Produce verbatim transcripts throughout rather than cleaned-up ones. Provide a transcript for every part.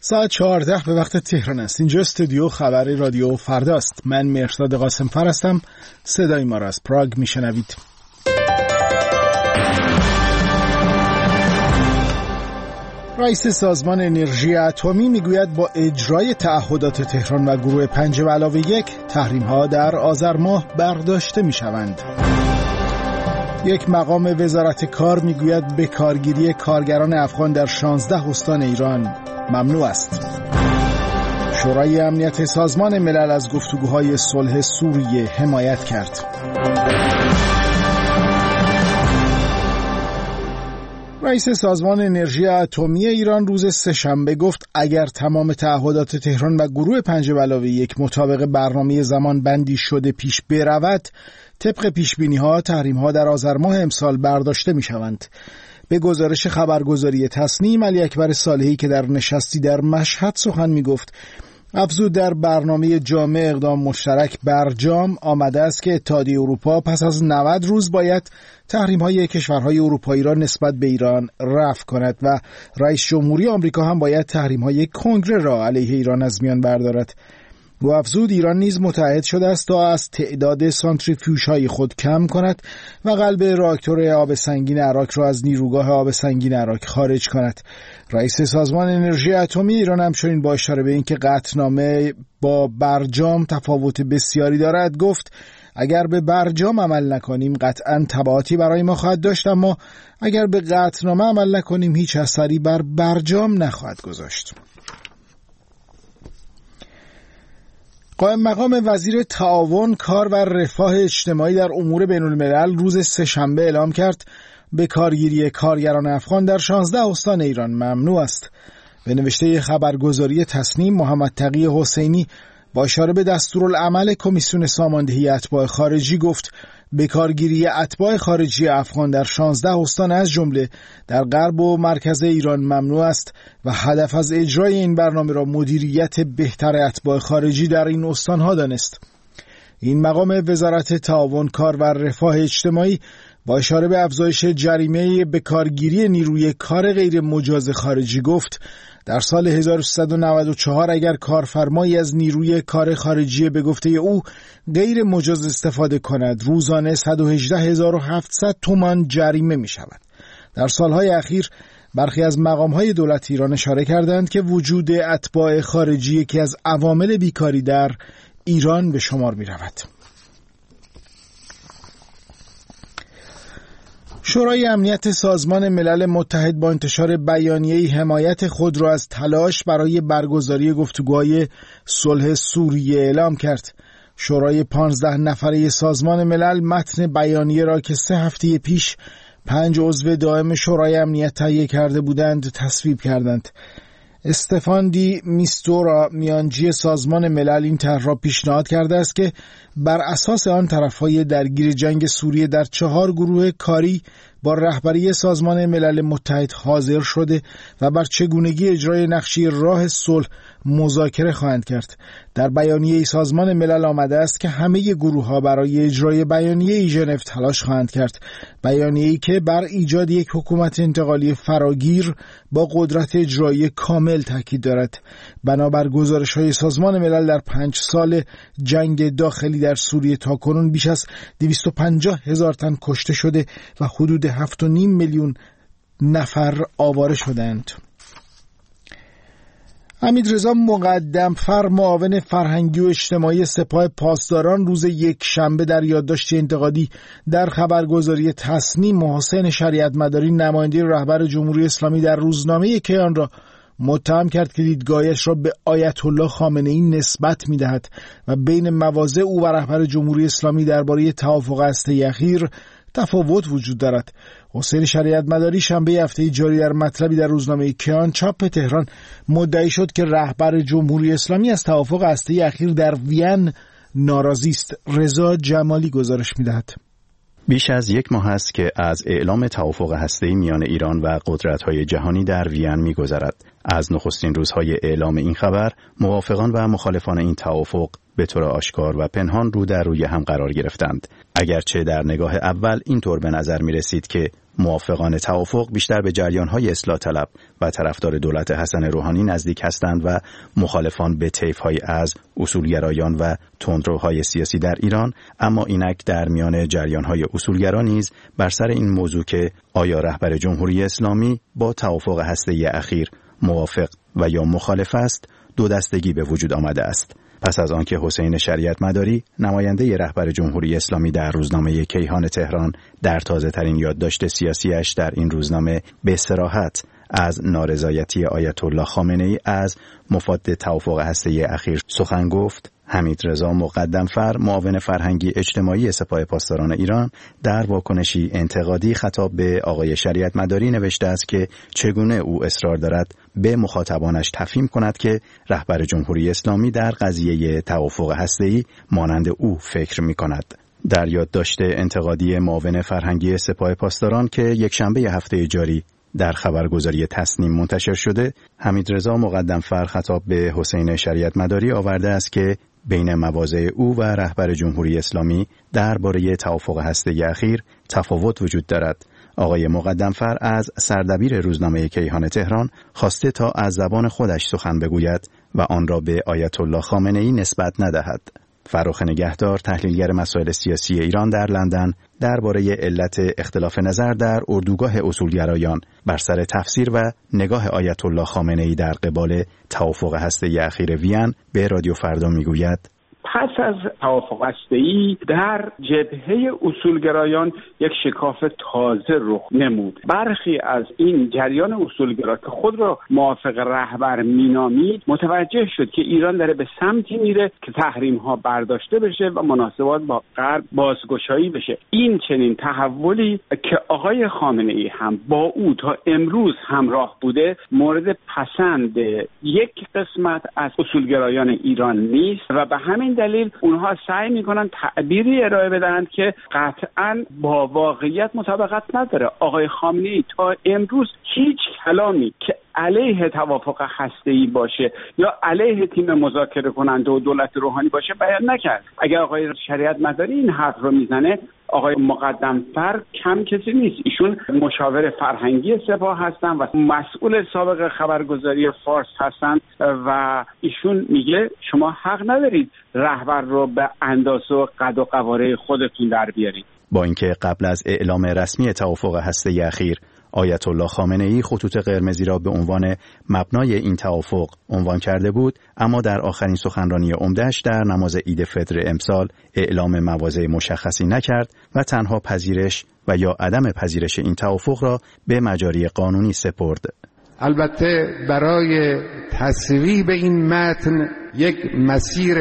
ساعت چهارده به وقت تهران است. اینجا استودیو خبر رادیو فرداست. من مهرداد قاسم‌فر هستم. صدای ما را از پراگ میشنوید. رئیس سازمان انرژی اتمی میگوید با اجرای تعهدات تهران و گروه پنج به علاوه یک تحریم‌ها در آذر ماه برداشته میشوند. یک مقام وزارت کار میگوید بکارگیری کارگران افغان در شانزده استان ایران ممنوع است. شورای امنیت سازمان ملل از گفتگوهای صلح سوریه حمایت کرد. رئیس سازمان انرژی اتمی ایران روز سه‌شنبه گفت اگر تمام تعهدات تهران و گروه پنج به علاوه یک مطابق برنامه زمان بندی شده پیش برود، طبق پیشبینی‌ها تحریم‌ها در آذر ماه امسال برداشته می‌شوند. به گزارش خبرگزاری تصنیم، علی اکبر صالحی که در نشستی در مشهد سخن می‌گفت، افزود در برنامه جامع اقدام مشترک برجام آمده است که اتحادیه اروپا پس از نود روز باید تحریم‌های کشورهای اروپایی را نسبت به ایران رفع کند و رئیس جمهوری آمریکا هم باید تحریم‌های کنگره را علیه ایران از میان بردارد. و افزود ایران نیز متعهد شده است تا از تعداد سانتریفیوژهای خود کم کند و قلب راکتور آب سنگین عراق را از نیروگاه آب سنگین عراق خارج کند. رئیس سازمان انرژی اتمی ایران همچنین با اشاره به اینکه قطعنامه با برجام تفاوت بسیاری دارد گفت اگر به برجام عمل نکنیم قطعاً تبعاتی برای ما خواهد داشت، اما اگر به قطعنامه عمل نکنیم هیچ اثری بر برجام نخواهد گذاشت. قائم مقام وزیر تعاون، کار و رفاه اجتماعی در امور بین الملل روز سه‌شنبه اعلام کرد بکارگیری کارگران افغان در شانزده استان ایران ممنوع است. به نوشته خبرگزاری تصنیم، محمد تقی حسینی با اشاره به دستورالعمل کمیسیون ساماندهی اتباع خارجی گفت بکارگیری اتباع خارجی افغان در شانزده استان از جمله در غرب و مرکز ایران ممنوع است و هدف از اجرای این برنامه را مدیریت بهتر اتباع خارجی در این استانها دانست. این مقام وزارت تعاون، کار و رفاه اجتماعی با اشاره به افزایش جریمه بکارگیری نیروی کار غیر مجاز خارجی گفت در سال هزار و سیصد و نود و چهار اگر کارفرمایی از نیروی کار خارجی به گفته او غیر مجاز استفاده کند روزانه صد و هجده هزار و هفتصد تومان جریمه می شود. در سالهای اخیر برخی از مقام‌های دولت ایران اشاره کردند که وجود اتباع خارجی یکی از عوامل بیکاری در ایران به شمار می رود. شورای امنیت سازمان ملل متحد با انتشار بیانیه‌ای حمایت خود را از تلاش برای برگزاری گفتگوهای صلح سوریه اعلام کرد. شورای پانزده نفره سازمان ملل متن بیانیه را که سه هفته پیش پنج عضو دائم شورای امنیت تهیه کرده بودند تصویب کردند. استفان دی میستورا، میانجی سازمان ملل، این طرح را پیشنهاد کرده است که بر اساس آن طرفهای درگیر جنگ سوریه در چهار گروه کاری با رهبری سازمان ملل متحد حاضر شده و بر چگونگی اجرای نقشه راه صلح مذاکره خواهند کرد. در بیانیه سازمان ملل آمده است که همه گروه‌ها برای اجرای بیانیه ژنو تلاش خواهند کرد. بیانیه‌ای که بر ایجاد یک حکومت انتقالی فراگیر با قدرت اجرایی کامل تاکید دارد. بنابر گزارش‌های سازمان ملل در پنج سال جنگ داخلی در سوریه تاکنون بیش از دویست و پنجاه هزار تن کشته شده و حدود هفت و نیم میلیون نفر آواره شدند. حمیدرضا مقدم‌فر، معاون فرهنگی و اجتماعی سپاه پاسداران، روز یک شنبه در یادداشتی انتقادی در خبرگزاری تصنیم و حسین شریعت مداری، نماینده رهبر جمهوری اسلامی در روزنامه کیان، را متهم کرد که دیدگاهش را به آیت الله خامنه‌ای نسبت می‌دهد و بین مواضع او و رهبر جمهوری اسلامی درباره توافق هسته‌ای اخیر تفاوت وجود دارد. حسین شریعت مداری شنبه هفته جاری در مطلبی در روزنامه کیان چاپ تهران مدعی شد که رهبر جمهوری اسلامی از توافق هسته‌ای اخیر در وین ناراضی است. رضا جمالی گزارش می‌دهد. بیش از یک ماه است که از اعلام توافق هسته‌ای میان ایران و قدرت‌های جهانی در وین می‌گذرد. از نخستین روزهای اعلام این خبر، موافقان و مخالفان این توافق به طور آشکار و پنهان رو در روی هم قرار گرفتند. اگرچه در نگاه اول اینطور به نظر می رسید که موافقان توافق بیشتر به جریان‌های اصلاح طلب و طرفدار دولت حسن روحانی نزدیک هستند و مخالفان به طیف‌های از اصولگرایان و تندروهای سیاسی در ایران، اما اینک در میان جریان‌های اصولگرا نیز بر سر این موضوع که آیا رهبر جمهوری اسلامی با توافق هسته‌ای اخیر موافق و یا مخالف است، دو دستگی به وجود آمده است. پس از آنکه حسین شریعت مداری نماینده رهبر جمهوری اسلامی در روزنامه کیهان تهران در تازه ترین یادداشت سیاسیش در این روزنامه به صراحت از نارضایتی آیت الله خامنه‌ای از مفاد توافق هسته‌ای اخیر سخن گفت، حمیدرضا مقدم‌فر معاون فرهنگی اجتماعی سپاه پاسداران ایران در واکنشی انتقادی خطاب به آقای شریعت مداری نوشته است که چگونه او اصرار دارد به مخاطبانش تفهیم کند که رهبر جمهوری اسلامی در قضیه توافق هسته‌ای مانند او فکر می‌کند. در یادداشت انتقادی معاون فرهنگی سپاه پاسداران که یکشنبه هفته جاری در خبرگزاری تصنیم منتشر شده، حمیدرضا مقدم‌فر خطاب به حسین شریعت مداری آورده است که بین مواضع او و رهبر جمهوری اسلامی درباره توافق هسته‌ای اخیر تفاوت وجود دارد. آقای مقدم‌فر از سردبیر روزنامه کیهان تهران خواسته تا از زبان خودش سخن بگوید و آن را به آیت الله خامنه‌ای نسبت ندهد. فرخ نگهدار، تحلیلگر مسائل سیاسی ایران در لندن، درباره علت اختلاف نظر در اردوگاه اصولگرایان بر سر تفسیر و نگاه آیت الله خامنه‌ای در قبال توافق هسته‌ای اخیر وین به رادیو فردا میگوید: پس از توافق هسته‌ای در جبهه اصولگرایان یک شکاف تازه رخ نمود. برخی از این جریان اصولگرا که خود را موافق رهبر مینامید متوجه شد که ایران داره به سمتی میره که تحریم‌ها برداشته بشه و مناسبات با غرب بازگشایی بشه. این چنین تحولی که آقای خامنه‌ای هم با او تا امروز همراه بوده مورد پسند یک قسمت از اصولگرایان ایران نیست و به همین دلیل اونها سعی میکنن تعبیری ارائه بدن که قطعاً با واقعیت مطابقت نداره. آقای خامنه‌ای تا امروز هیچ کلامی که علیه توافق هسته‌ای باشه یا علیه تیم مذاکره کننده و دولت روحانی باشه بیان نکرد. اگر آقای شریعت مداری این حرف رو میزنه، آقای مقدم‌فر کم کسی نیست. ایشون مشاور فرهنگی سپاه هستن و مسئول سابق خبرگزاری فارس هستن و ایشون میگه شما حق ندارید رهبر رو به اندازه و قد و قواره خودتون در بیارید. با اینکه قبل از اعلام رسمی توافق هسته‌ای اخیر آیت الله خامنه‌ای خطوط قرمزی را به عنوان مبنای این توافق عنوان کرده بود، اما در آخرین سخنرانی عمده‌اش در نماز عید فطر امسال اعلام مواضع مشخصی نکرد و تنها پذیرش و یا عدم پذیرش این توافق را به مجاری قانونی سپرد. البته برای تصویب این متن یک مسیر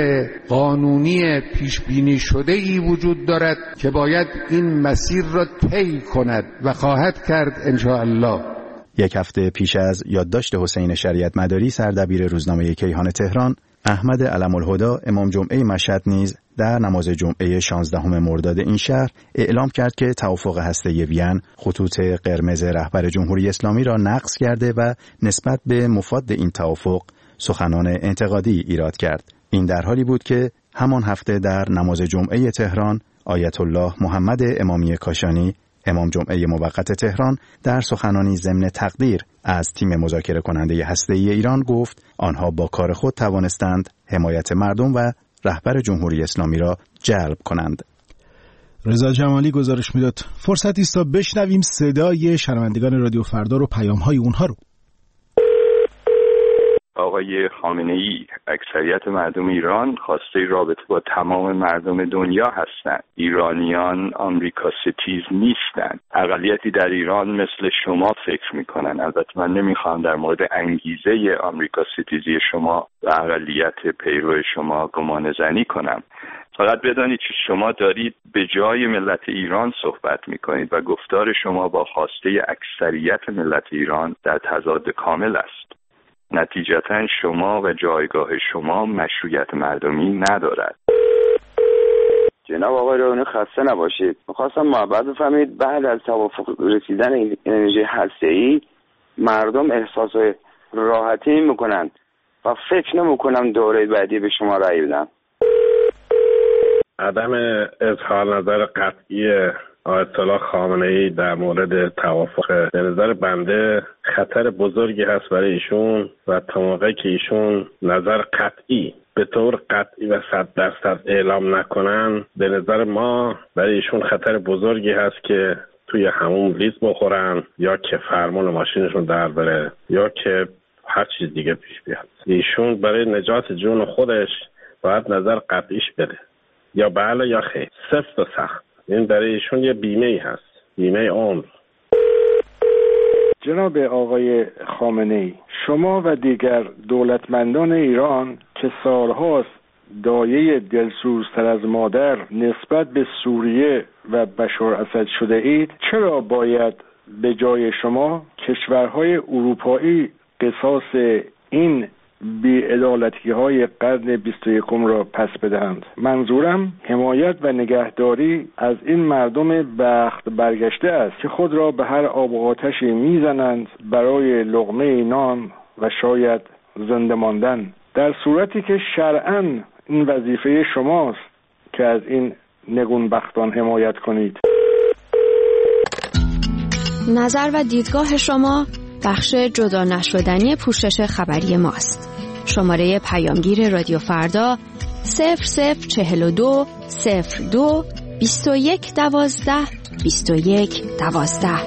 قانونی پیش بینی شده ای وجود دارد که باید این مسیر را طی کند و خواهد کرد ان شاء الله. یک هفته پیش از یادداشت حسین شریعت مداری سردبیر روزنامه کیهان تهران، احمد علم الهدی امام جمعه مشهد نیز در نماز جمعه شانزدهم مرداد این شهر اعلام کرد که توافق هسته‌ای وین خطوط قرمز رهبر جمهوری اسلامی را نقض کرده و نسبت به مفاد این توافق سخنان انتقادی ایراد کرد. این در حالی بود که همان هفته در نماز جمعه تهران آیت الله محمد امامی کاشانی امام جمعه موقت تهران در سخنانی ضمن تقدیر از تیم مذاکره کننده هسته‌ای ایران گفت آنها با کار خود توانستند حمایت مردم و رهبر جمهوری اسلامی را جلب کنند. رضا جمالی گزارش میداد. فرصتی است تا بشنویم صدای شنوندگان رادیو فردا رو، پیام‌های اونها رو. آقای خامنه‌ای، اکثریت مردم ایران خواسته رابطه با تمام مردم دنیا هستند. ایرانیان آمریکا ستیز نیستند. اقلیتی در ایران مثل شما فکر میکنن. البته من نمیخوام در مورد انگیزه آمریکا ستیزی شما و اقلیت پیرو شما گمان زنی کنم. فقط بدانید که شما دارید به جای ملت ایران صحبت میکنید و گفتار شما با خواسته اکثریت ملت ایران در تضاد کامل است. نتیجتاً شما و جایگاه شما مشروعیت مردمی ندارد. جناب آقای روحانی خسته نباشید. می‌خواستم محبت بفهمید بعد از توافق رسیدن این انرژی هسته‌ای مردم احساس راحتی می‌کنن و فکر نمی‌کنم دوره بعدی به شما رأی بدن. عدم اظهار نظر قطعی آیت الله خامنه‌ای در مورد توافق به نظر بنده خطر بزرگی هست برای ایشون و تا موقعی که ایشون نظر قطعی به طور قطعی و صد درصد اعلام نکنن، به نظر ما برای ایشون خطر بزرگی هست که توی همون لیز بخورن یا که فرمان ماشینشون در بره یا که هر چیز دیگه پیش بیاد. ایشون برای نجات جون خودش باید نظر قطعیش بده، یا بله یا خیر، سفت و سخت. این برای ایشون یه بیمه ای هست، بیمه عمر. جناب آقای خامنه‌ای، شما و دیگر دولتمندان ایران که سالهاست دایه دلسوزتر از مادر نسبت به سوریه و بشار اسد شده اید، چرا باید به جای شما کشورهای اروپایی قصاص این بی‌عدالتی های قرن بیست و یکم را پس بدهند؟ منظورم حمایت و نگهداری از این مردم بخت برگشته است که خود را به هر آب و آتشی میزنند برای لقمه نان و شاید زنده ماندن، در صورتی که شرعاً این وظیفه شماست که از این نگونبختان حمایت کنید. نظر و دیدگاه شما بخش جدا نشدنی پوشش خبری ماست. شماره پیامگیر رادیو فردا صفر صفر چهل و دو صفر دو بیست و یک دوازده بیست و یک دوازده.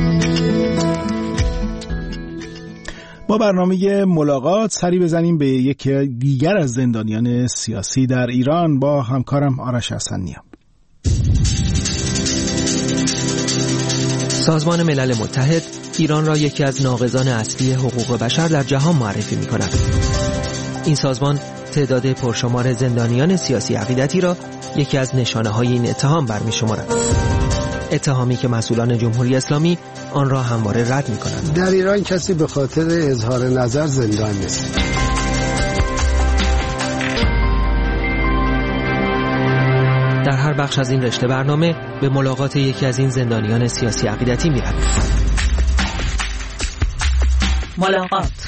با برنامه ملاقات سری بزنیم به یکی دیگر از زندانیان سیاسی در ایران با همکارم آرش حسنی‌ام. سازمان ملل متحد ایران را یکی از ناقضان اصلی حقوق بشر در جهان معرفی می‌کند. این سازمان تعداد پرشمار زندانیان سیاسی عقیدتی را یکی از نشانه‌های این اتهام برمی‌شمارد. اتهامی که مسئولان جمهوری اسلامی آن را همواره رد می‌کنند. در ایران کسی به خاطر اظهار نظر زندان نیست. در هر بخش از این رشته برنامه به ملاقات یکی از این زندانیان سیاسی عقیدتی می‌رویم. ملاقات.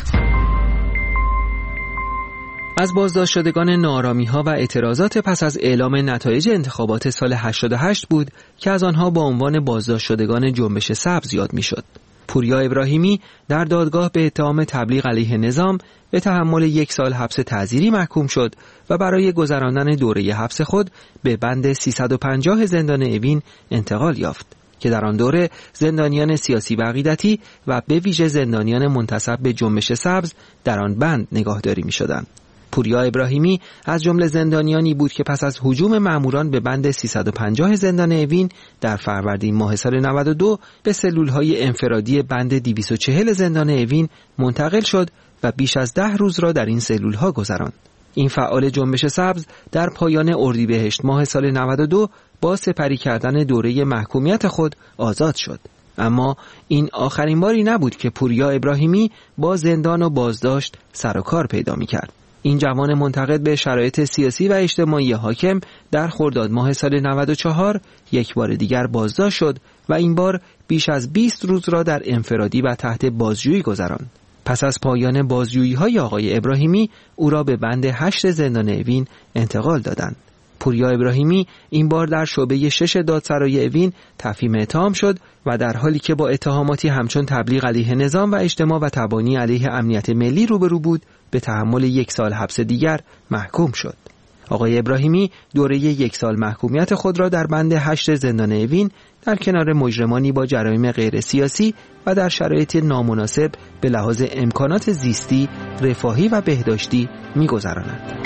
از بازداشت شدگان ناآرامی‌ها و اعتراضات پس از اعلام نتایج انتخابات سال هشتاد و هشت بود که از آنها با عنوان بازداشت شدگان جنبش سبز یاد می‌شد. پوریا ابراهیمی در دادگاه به اتهام تبلیغ علیه نظام به تحمل یک سال حبس تعزیری محکوم شد و برای گذراندن دوره حبس خود به بند سیصد و پنجاه زندان اوین انتقال یافت که در آن دوره زندانیان سیاسی و عقیدتی و به ویژه زندانیان منتسب به جنبش سبز در آن بند نگاهداری می‌شدند. پوریا ابراهیمی از جمله زندانیانی بود که پس از هجوم ماموران به بند سیصد و پنجاه زندان اوین در فروردین ماه سال نود و دو به سلول‌های انفرادی بند دویست و چهل زندان اوین منتقل شد و بیش از ده روز را در این سلول‌ها گذراند. این فعال جنبش سبز در پایان اردیبهشت ماه سال نود و دو با سپری کردن دوره محکومیت خود آزاد شد. اما این آخرین باری نبود که پوریا ابراهیمی با زندان و بازداشت سر و کار پیدا می‌کرد. این جوان منتقد به شرایط سیاسی و اجتماعی حاکم در خرداد ماه سال نود و چهار یک بار دیگر بازداشت شد و این بار بیش از بیست روز را در انفرادی و تحت بازجویی گذراند. پس از پایان بازجویی‌های آقای ابراهیمی او را به بند هشت زندان اوین انتقال دادند. پوریا ابراهیمی این بار در شعبه شش دادسرای اوین تفهیم اتهام شد و در حالی که با اتهاماتی همچون تبلیغ علیه نظام و اجتماع و تبانی علیه امنیت ملی روبرو بود به تحمل یک سال حبس دیگر محکوم شد. آقای ابراهیمی دوره یک سال محکومیت خود را در بند هشت زندان اوین در کنار مجرمانی با جرایم غیر سیاسی و در شرایط نامناسب به لحاظ امکانات زیستی، رفاهی و بهداشتی می‌گذراند.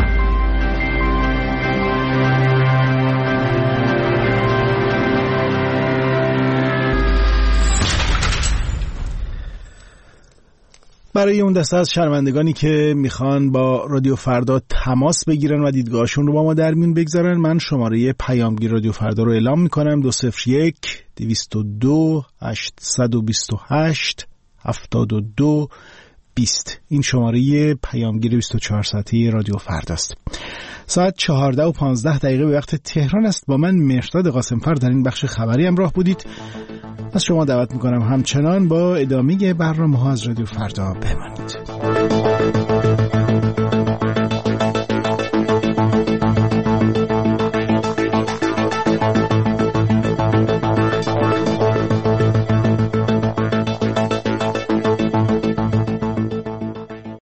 برای اون دسته از شرمندگانی که میخوان با رادیو فردا تماس بگیرن و دیدگاهشون رو با ما در میون بگذارن، من شماره پیامگیر رادیو فردا رو اعلام میکنم: دو صفر یک دویست و دو هشتصد و بیست و هشت هفتاد و دو بیست. این شماره پیامگیر بیست و چهار ساعته رادیو فرداست. ساعت چهارده و پانزده دقیقه به وقت تهران است. با من مهرداد قاسمفر در این بخش خبری همراه بودید. از شما دعوت میکنم همچنان با ادامه برنامه ها از رادیو فردا بمانید.